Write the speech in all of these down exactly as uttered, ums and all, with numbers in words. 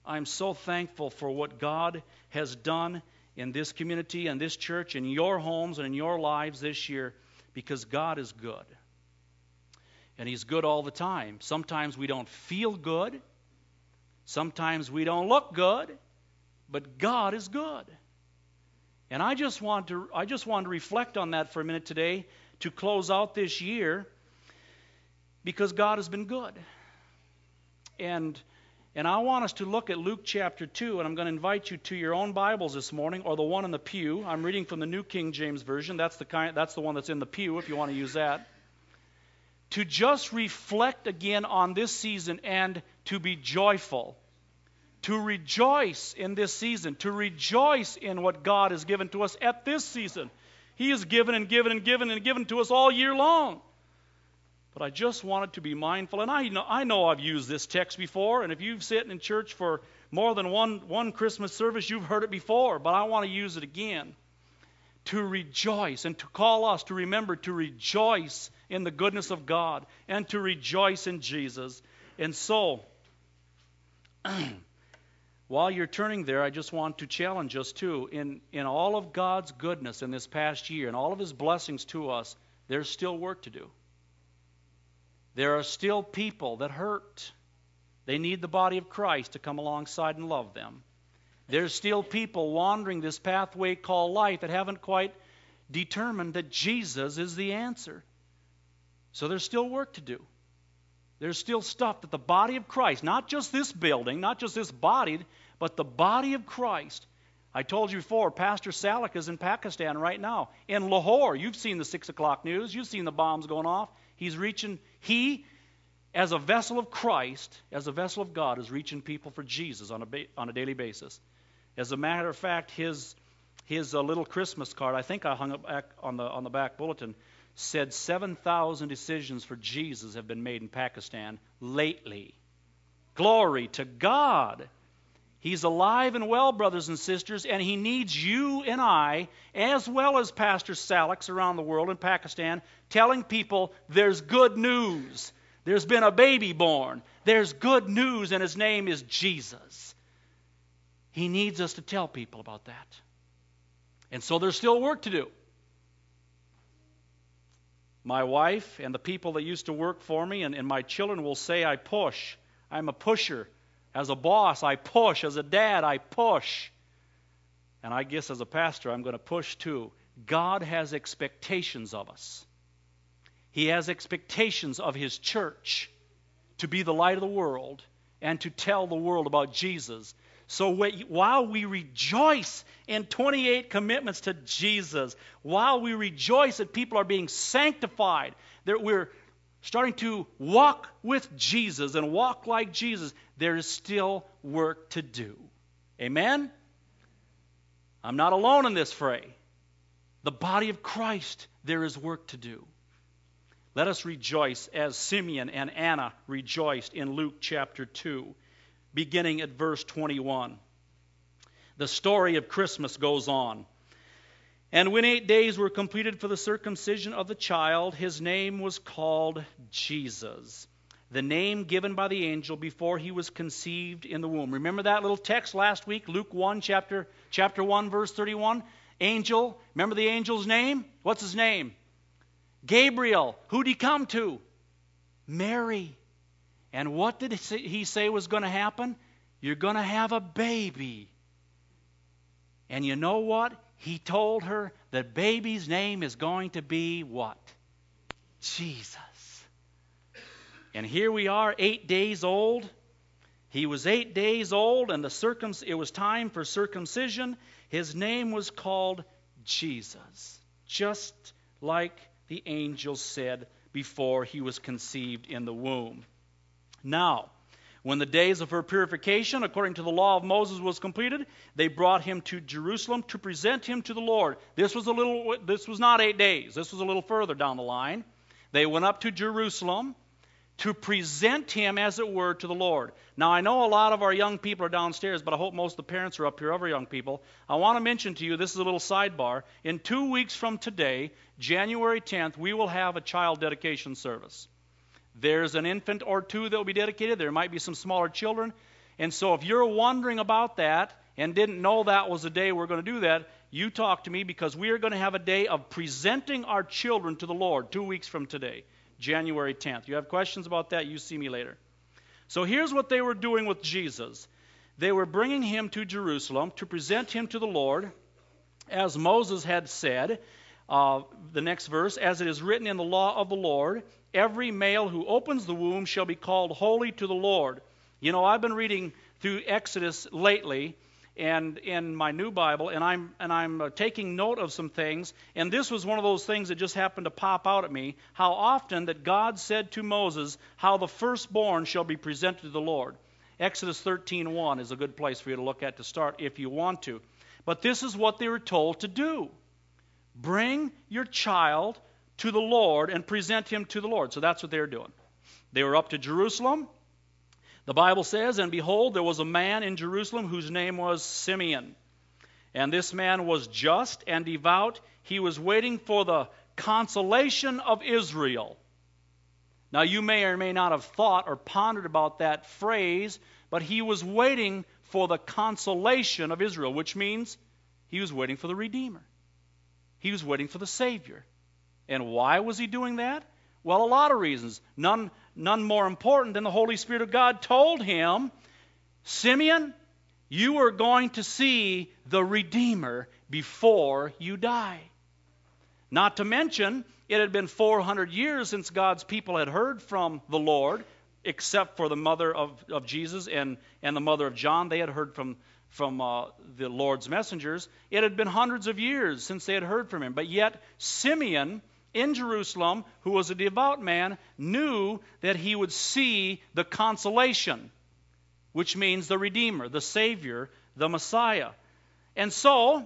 I'm so thankful for what God has done in this community and this church, in your homes and in your lives this year, because God is good. And He's good all the time. Sometimes we don't feel good. Sometimes we don't look good. But God is good. And I just want to I just want to reflect on that for a minute today to close out this year, because God has been good. And And I want us to look at Luke chapter two, and I'm going to invite you to your own Bibles this morning, or the one in the pew. I'm reading from the New King James Version. That's the kind, that's the one that's in the pew, if you want to use that. To just reflect again on this season and to be joyful. To rejoice in this season. To rejoice in what God has given to us at this season. He has given and given and given and given to us all year long. But I just wanted to be mindful, and I know, I know I've used this text before, and if you've sat in church for more than one, one Christmas service, you've heard it before, but I want to use it again. To rejoice, and to call us to remember to rejoice in the goodness of God, and to rejoice in Jesus. And so, while you're turning there, I just want to challenge us too. In, in all of God's goodness in this past year, and all of His blessings to us, there's still work to do. There are still people that hurt. They need the body of Christ to come alongside and love them. There's still people wandering this pathway called life that haven't quite determined that Jesus is the answer. So there's still work to do. There's still stuff that the body of Christ, not just this building, not just this body, but the body of Christ. I told you before, Pastor Salek is in Pakistan right now. In Lahore, you've seen the six o'clock news. You've seen the bombs going off. He's reaching, he, as a vessel of Christ, as a vessel of God, is reaching people for Jesus on a ba- on a daily basis. As a matter of fact, his his uh, little Christmas card, I think I hung it back on the on the back bulletin, said seven thousand decisions for Jesus have been made in Pakistan lately. Glory to God. He's alive and well, brothers and sisters, and He needs you and I, as well as Pastor Saleks around the world in Pakistan, telling people there's good news. There's been a baby born. There's good news, and His name is Jesus. He needs us to tell people about that. And so there's still work to do. My wife and the people that used to work for me and, and my children will say I push. I'm a pusher. As a boss, I push. As a dad, I push. And I guess as a pastor, I'm going to push too. God has expectations of us. He has expectations of His church to be the light of the world and to tell the world about Jesus. So while we rejoice in twenty-eight commitments to Jesus, while we rejoice that people are being sanctified, that we're starting to walk with Jesus and walk like Jesus, there is still work to do. Amen? I'm not alone in this fray. The body of Christ, there is work to do. Let us rejoice as Simeon and Anna rejoiced in Luke chapter two, beginning at verse twenty-one. The story of Christmas goes on. And when eight days were completed for the circumcision of the child, his name was called Jesus, the name given by the angel before he was conceived in the womb. Remember that little text last week, Luke one, chapter, chapter one, verse thirty-one? Angel, remember the angel's name? What's his name? Gabriel. Who'd he come to? Mary. And what did he say was going to happen? You're going to have a baby. And you know what? He told her the baby's name is going to be what? Jesus. And here we are, eight days old. He was eight days old, and the circum- it was time for circumcision. His name was called Jesus, just like the angel said before he was conceived in the womb. Now, when the days of her purification, according to the law of Moses, was completed, they brought him to Jerusalem to present him to the Lord. This was a little. This was not eight days. This was a little further down the line. They went up to Jerusalem to present him, as it were, to the Lord. Now, I know a lot of our young people are downstairs, but I hope most of the parents are up here, other young people. I want to mention to you, this is a little sidebar. In two weeks from today, January tenth, we will have a child dedication service. There's an infant or two that will be dedicated. There might be some smaller children. And so if you're wondering about that and didn't know that was the day we're going to do that, you talk to me, because we are going to have a day of presenting our children to the Lord two weeks from today, January tenth. You have questions about that, you see me later. So here's what they were doing with Jesus. They were bringing him to Jerusalem to present him to the Lord, as Moses had said. Uh, the next verse, as it is written in the law of the Lord, every male who opens the womb shall be called holy to the Lord. You know, I've been reading through Exodus lately, and in my new Bible, and I'm and I'm uh, taking note of some things, and this was one of those things that just happened to pop out at me, how often that God said to Moses how the firstborn shall be presented to the Lord. Exodus thirteen one is a good place for you to look at to start if you want to. But this is what they were told to do. Bring your child to the Lord and present him to the Lord. So that's what they were doing. They were up to Jerusalem. The Bible says, and behold, there was a man in Jerusalem whose name was Simeon. And this man was just and devout. He was waiting for the consolation of Israel. Now, you may or may not have thought or pondered about that phrase, but he was waiting for the consolation of Israel, which means he was waiting for the Redeemer. He was waiting for the Savior. And why was he doing that? Well, a lot of reasons. None, none more important than the Holy Spirit of God told him, Simeon, you are going to see the Redeemer before you die. Not to mention, it had been four hundred years since God's people had heard from the Lord, except for the mother of, of Jesus and, and the mother of John. They had heard from, from uh, the Lord's messengers. It had been hundreds of years since they had heard from him. But yet, Simeon in Jerusalem, who was a devout man, knew that he would see the consolation, which means the Redeemer, the Savior, the Messiah. And so,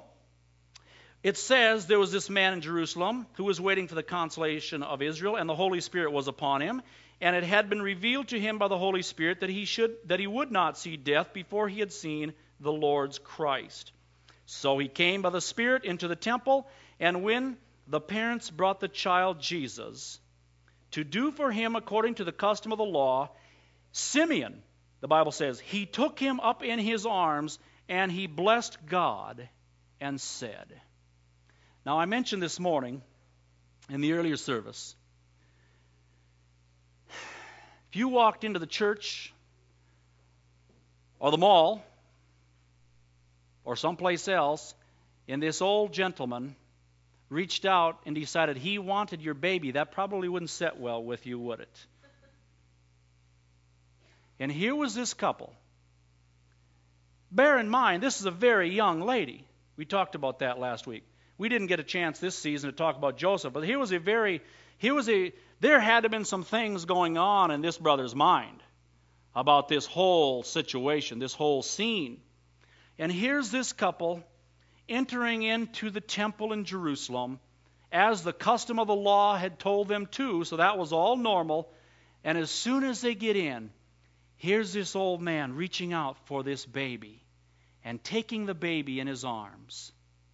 it says there was this man in Jerusalem who was waiting for the consolation of Israel, and the Holy Spirit was upon him. And it had been revealed to him by the Holy Spirit that he should that he would not see death before he had seen the Lord's Christ. So he came by the Spirit into the temple, and when the parents brought the child Jesus to do for him according to the custom of the law, Simeon, the Bible says, he took him up in his arms, and he blessed God and said. Now, I mentioned this morning in the earlier service, if you walked into the church or the mall or someplace else, and this old gentleman reached out and decided he wanted your baby, that probably wouldn't sit well with you, would it? And here was this couple. Bear in mind, this is a very young lady. We talked about that last week. We didn't get a chance this season to talk about Joseph, but here was a very, here was a, there had to have been some things going on in this brother's mind about this whole situation, this whole scene. And here's this couple entering into the temple in Jerusalem as the custom of the law had told them to, so that was all normal. And as soon as they get in, here's this old man reaching out for this baby and taking the baby in his arms.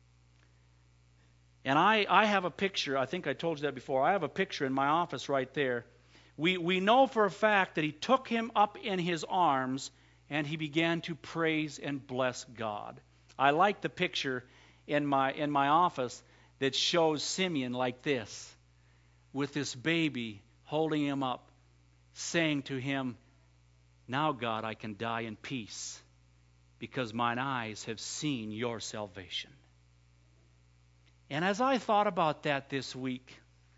And I, I have a picture, I think I told you that before, I have a picture in my office right there. We, we know for a fact that he took him up in his arms and he began to praise and bless God. I like the picture in my in my office that shows Simeon like this, with this baby holding him up, saying to him, now, God, I can die in peace because mine eyes have seen your salvation. And as I thought about that this week,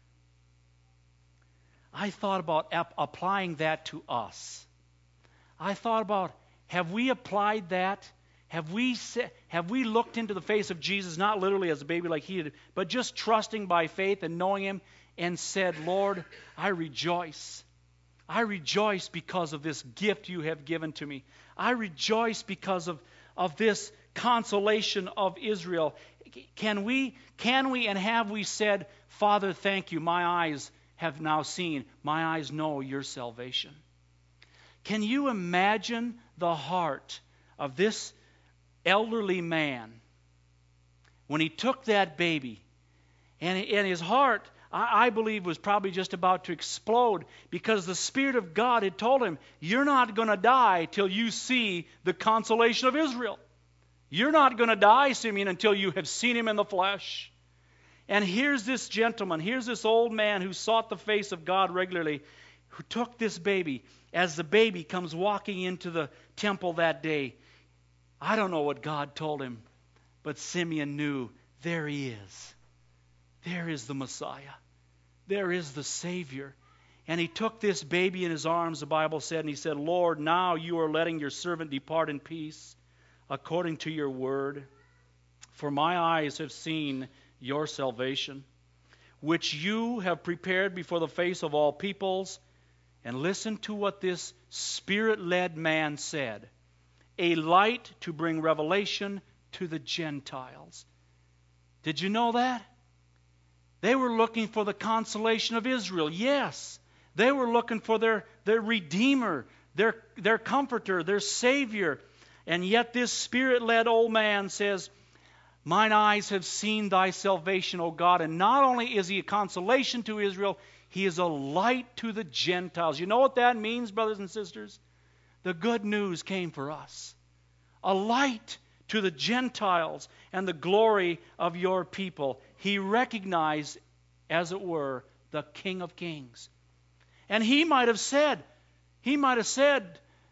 I thought about ap- applying that to us. I thought about, have we applied that? Have we se- have we looked into the face of Jesus, not literally as a baby like he did, but just trusting by faith and knowing him, and said, Lord, I rejoice. I rejoice because of this gift you have given to me. I rejoice because of, of this consolation of Israel. Can we, can we and have we said, Father, thank you, my eyes have now seen, my eyes know your salvation. Can you imagine the heart of this elderly man when he took that baby? And in his heart, I, I believe, was probably just about to explode, because the Spirit of God had told him, you're not going to die till you see the consolation of Israel. You're not going to die, Simeon, until you have seen him in the flesh. And here's this gentleman, here's this old man who sought the face of God regularly, who took this baby. As the baby comes walking into the temple that day, I don't know what God told him, but Simeon knew, there he is. There is the Messiah. There is the Savior. And he took this baby in his arms, the Bible said, and he said, Lord, now you are letting your servant depart in peace, according to your word. For my eyes have seen your salvation, which you have prepared before the face of all peoples. And listen to what this Spirit-led man said. A light to bring revelation to the Gentiles. Did you know that? They were looking for the consolation of Israel. Yes, they were looking for their, their Redeemer, their, their Comforter, their Savior. And yet this Spirit-led old man says, mine eyes have seen thy salvation, O God. And not only is he a consolation to Israel, he is a light to the Gentiles. You know what that means, brothers and sisters? The good news came for us. A light to the Gentiles and the glory of your people. He recognized, as it were, the King of Kings. And he might have said, he might have said,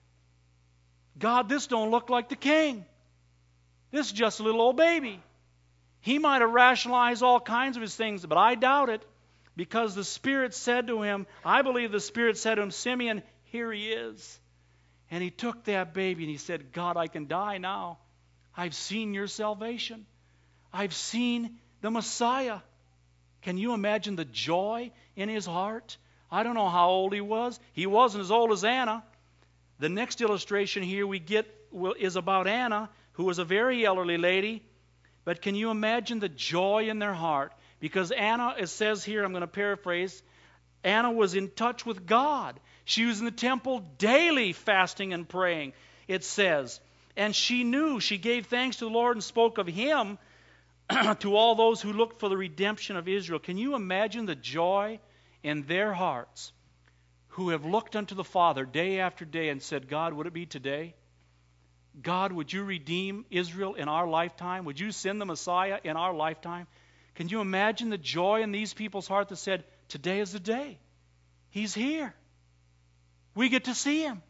God, this don't look like the King. This is just a little old baby. He might have rationalized all kinds of his things, but I doubt it, because the Spirit said to him, I believe the Spirit said to him, Simeon, here he is. And he took that baby and he said, God, I can die now. I've seen your salvation. I've seen the Messiah. Can you imagine the joy in his heart? I don't know how old he was. He wasn't as old as Anna. The next illustration here we get is about Anna, who was a very elderly lady. But can you imagine the joy in their heart? Because Anna, it says here, I'm going to paraphrase, Anna was in touch with God. She was in the temple daily fasting and praying, it says. And she knew, she gave thanks to the Lord and spoke of Him to all those who looked for the redemption of Israel. Can you imagine the joy in their hearts, who have looked unto the Father day after day and said, God, would it be today? God, would you redeem Israel in our lifetime? Would you send the Messiah in our lifetime? Can you imagine the joy in these people's heart that said, today is the day. He's here. We get to see Him.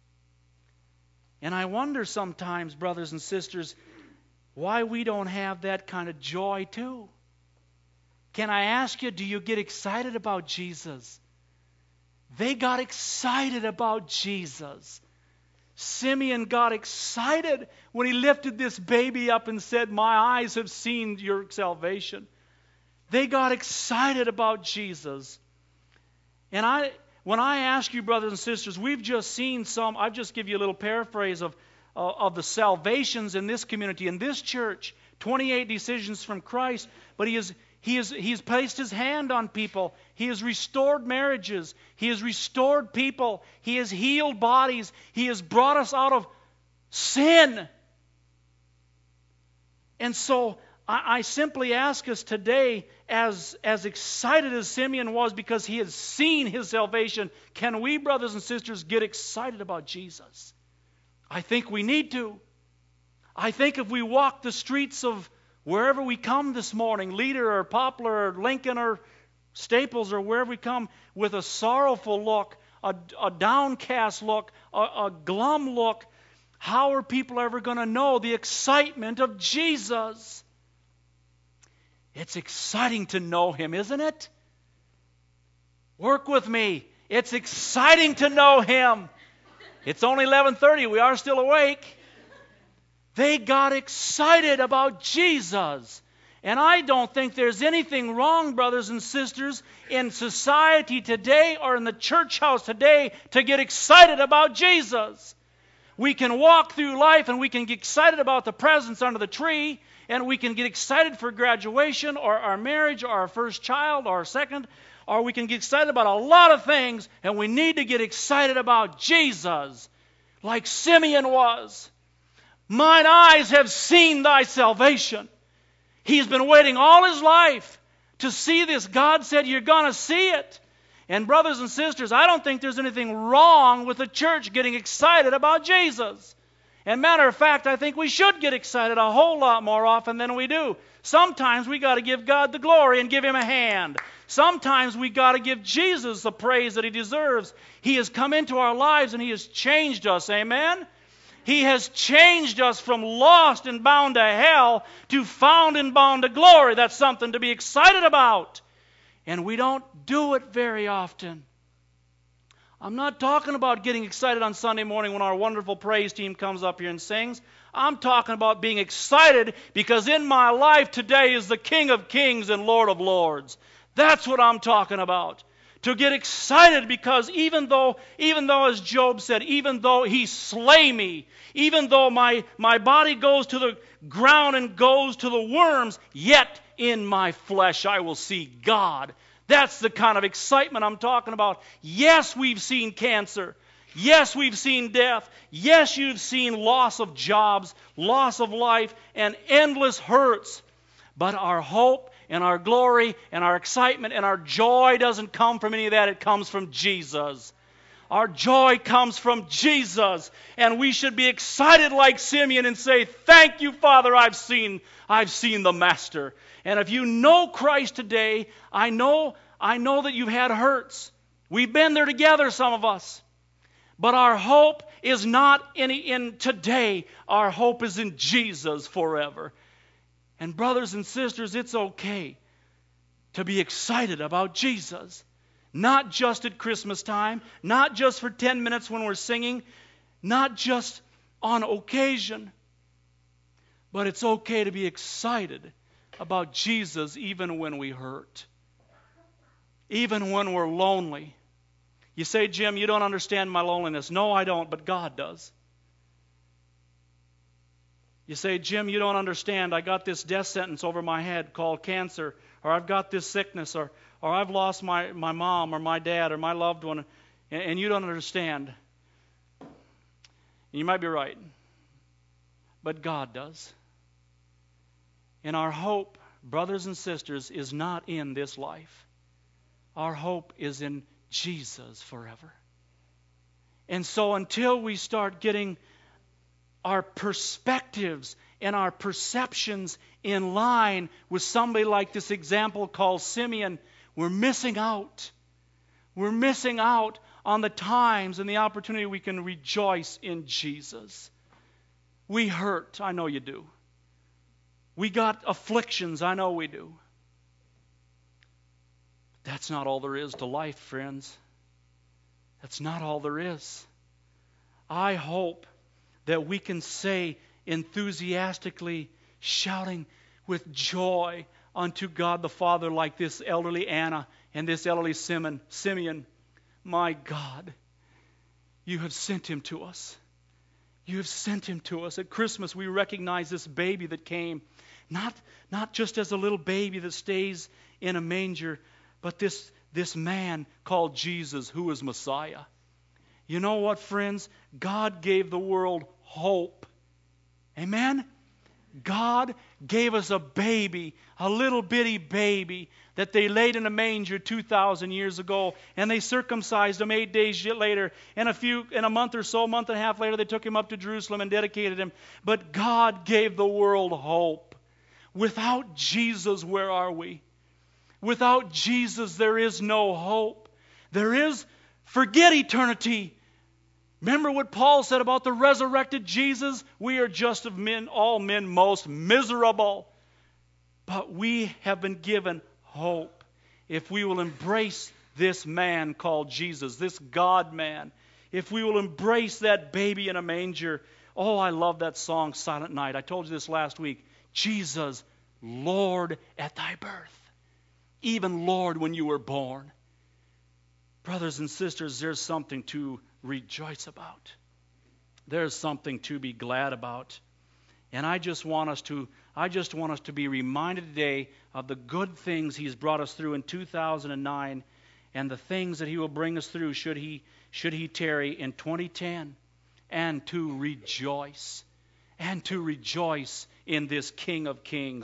And I wonder sometimes, brothers and sisters, why we don't have that kind of joy too. Can I ask you, do you get excited about Jesus? They got excited about Jesus. Simeon got excited when he lifted this baby up and said, my eyes have seen your salvation. They got excited about Jesus. And I, when I ask you, brothers and sisters, we've just seen some, I'll just give you a little paraphrase of, uh, of the salvations in this community, in this church. twenty-eight decisions from Christ, but he is He has, he has placed His hand on people. He has restored marriages. He has restored people. He has healed bodies. He has brought us out of sin. And so I, I simply ask us today, as, as excited as Simeon was because he has seen his salvation, can we, brothers and sisters, get excited about Jesus? I think we need to. I think if we walk the streets of wherever we come this morning, Leader or Poplar or Lincoln or Staples or wherever we come, with a sorrowful look, a, a downcast look, a, a glum look, how are people ever going to know the excitement of Jesus? It's exciting to know Him, isn't it? Work with me. It's exciting to know Him. It's only eleven thirty. We are still awake. They got excited about Jesus. And I don't think there's anything wrong, brothers and sisters, in society today or in the church house today to get excited about Jesus. We can walk through life and we can get excited about the presents under the tree, and we can get excited for graduation or our marriage or our first child or our second, or we can get excited about a lot of things, and we need to get excited about Jesus like Simeon was. Mine eyes have seen thy salvation. He's been waiting all his life to see this. God said you're going to see it. And brothers and sisters, I don't think there's anything wrong with the church getting excited about Jesus. And matter of fact, I think we should get excited a whole lot more often than we do. Sometimes we got to give God the glory and give Him a hand. Sometimes we got to give Jesus the praise that He deserves. He has come into our lives and He has changed us. Amen? He has changed us from lost and bound to hell to found and bound to glory. That's something to be excited about. And we don't do it very often. I'm not talking about getting excited on Sunday morning when our wonderful praise team comes up here and sings. I'm talking about being excited because in my life today is the King of Kings and Lord of Lords. That's what I'm talking about. To get excited because even though, even though as Job said, even though He slay me, even though my, my body goes to the ground and goes to the worms, yet in my flesh I will see God. That's the kind of excitement I'm talking about. Yes, we've seen cancer. Yes, we've seen death. Yes, you've seen loss of jobs, loss of life, and endless hurts. But our hope and our glory and our excitement and our joy doesn't come from any of that. It comes from Jesus. Our joy comes from Jesus. And we should be excited like Simeon and say, thank you, Father, I've seen, I've seen the Master. And if you know Christ today, I know, I know that you've had hurts. We've been there together, some of us. But our hope is not in, in today. Our hope is in Jesus forever. And brothers and sisters, it's okay to be excited about Jesus. Not just at Christmas time, not just for ten minutes when we're singing, not just on occasion, but it's okay to be excited about Jesus even when we hurt, even when we're lonely. You say, Jim, you don't understand my loneliness. No, I don't, but God does. You say, Jim, you don't understand. I got this death sentence over my head called cancer, or I've got this sickness, or, or I've lost my, my mom or my dad or my loved one, and, and you don't understand. You might be right, but God does. And our hope, brothers and sisters, is not in this life. Our hope is in Jesus forever. And so until we start getting our perspectives and our perceptions in line with somebody like this example called Simeon, we're missing out. We're missing out on the times and the opportunity we can rejoice in Jesus. We hurt, I know you do. We got afflictions, I know we do. That's not all there is to life, friends. That's not all there is. I hope that we can say enthusiastically, shouting with joy unto God the Father like this elderly Anna and this elderly Simeon, Simeon, my God, you have sent him to us. You have sent him to us. At Christmas, we recognize this baby that came, not, not just as a little baby that stays in a manger, but this, this man called Jesus, who is Messiah. You know what, friends? God gave the world hope. Amen? God gave us a baby, a little bitty baby that they laid in a manger two thousand years ago, and they circumcised him eight days later, and a few, in a month or so, a month and a half later, they took him up to Jerusalem and dedicated him. But God gave the world hope. Without Jesus, where are we? Without Jesus, there is no hope. There is, forget eternity. Remember what Paul said about the resurrected Jesus? We are just of men, all men most miserable. But we have been given hope if we will embrace this man called Jesus, this God-man. If we will embrace that baby in a manger. Oh, I love that song, Silent Night. I told you this last week. Jesus, Lord at thy birth. Even Lord when you were born. Brothers and sisters, there's something to rejoice about. There's something to be glad about. And I just want us to I just want us to be reminded today of the good things He's brought us through in two thousand nine and the things that He will bring us through should He should He tarry in twenty ten, and to rejoice and to rejoice in this King of Kings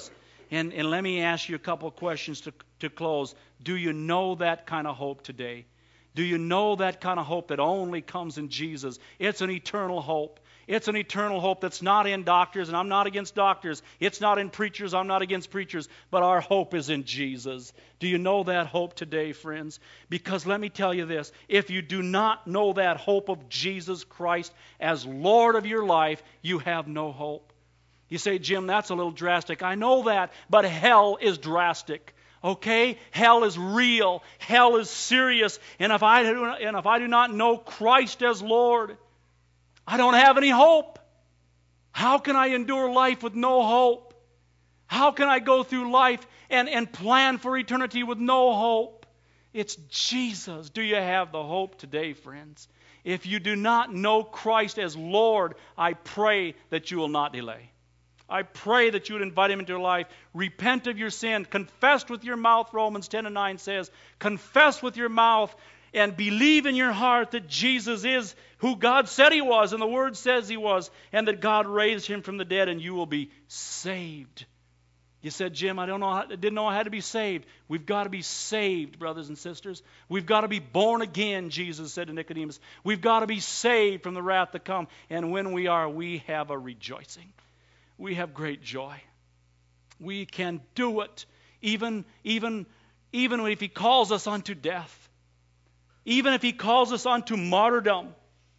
And, and let me ask you a couple of questions to, to close. Do you know that kind of hope today? Do you know that kind of hope that only comes in Jesus? It's an eternal hope. It's an eternal hope that's not in doctors, and I'm not against doctors. It's not in preachers. I'm not against preachers. But our hope is in Jesus. Do you know that hope today, friends? Because let me tell you this. If you do not know that hope of Jesus Christ as Lord of your life, you have no hope. You say, Jim, that's a little drastic. I know that, but hell is drastic. Okay? Hell is real. Hell is serious. And if I do, and if I do not know Christ as Lord, I don't have any hope. How can I endure life with no hope? How can I go through life and, and plan for eternity with no hope? It's Jesus. Do you have the hope today, friends? If you do not know Christ as Lord, I pray that you will not delay. I pray that you would invite him into your life. Repent of your sin. Confess with your mouth, Romans ten and nine says. Confess with your mouth and believe in your heart that Jesus is who God said he was and the Word says he was, and that God raised him from the dead, and you will be saved. You said, Jim, I don't know how, I didn't know how to be saved. We've got to be saved, brothers and sisters. We've got to be born again, Jesus said to Nicodemus. We've got to be saved from the wrath to come. And when we are, we have a rejoicing. We have great joy. We can do it, even, even, even if he calls us unto death. Even if he calls us unto martyrdom.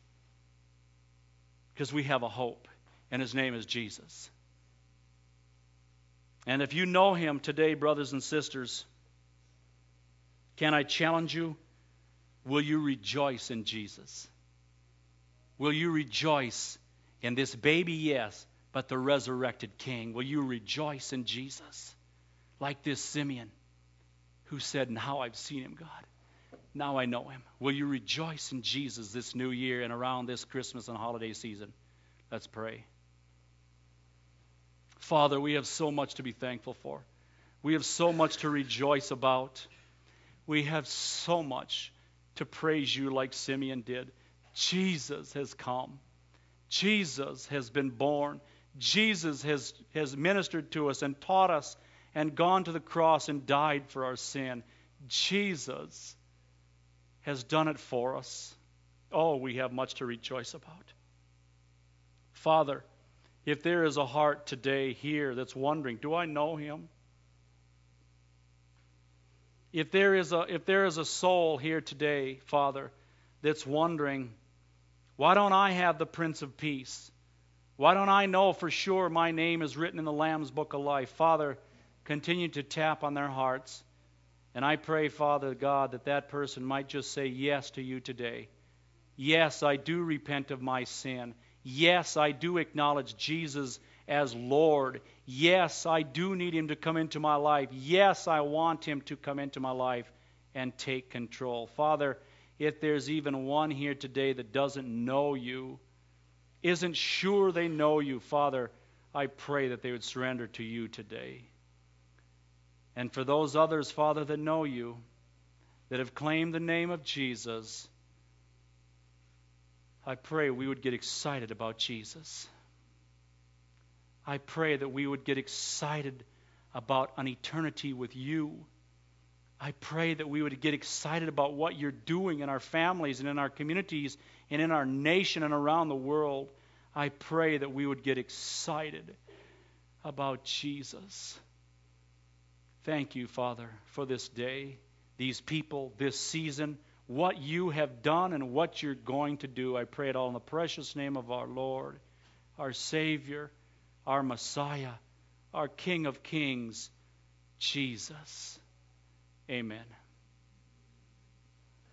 Because we have a hope, and his name is Jesus. And if you know him today, brothers and sisters, can I challenge you? Will you rejoice in Jesus? Will you rejoice in this baby? Yes. But the resurrected King. Will you rejoice in Jesus? Like this Simeon who said, now I've seen him, God. Now I know him. Will you rejoice in Jesus this new year and around this Christmas and holiday season? Let's pray. Father, we have so much to be thankful for. We have so much to rejoice about. We have so much to praise you like Simeon did. Jesus has come. Jesus has been born. Jesus has, has ministered to us and taught us and gone to the cross and died for our sin. Jesus has done it for us. Oh, we have much to rejoice about. Father, if there is a heart today here that's wondering, do I know him? If there is a, if there is a soul here today, Father, that's wondering, why don't I have the Prince of Peace? Why don't I know for sure my name is written in the Lamb's Book of Life? Father, continue to tap on their hearts. And I pray, Father God, that that person might just say yes to you today. Yes, I do repent of my sin. Yes, I do acknowledge Jesus as Lord. Yes, I do need him to come into my life. Yes, I want him to come into my life and take control. Father, if there's even one here today that doesn't know you, isn't sure they know you, Father, I pray that they would surrender to you today. And for those others, Father, that know you, that have claimed the name of Jesus, I pray we would get excited about Jesus. I pray that we would get excited about an eternity with you. I pray that we would get excited about what you're doing in our families and in our communities and in our nation and around the world. I pray that we would get excited about Jesus. Thank you, Father, for this day, these people, this season, what you have done and what you're going to do. I pray it all in the precious name of our Lord, our Savior, our Messiah, our King of Kings, Jesus. Amen.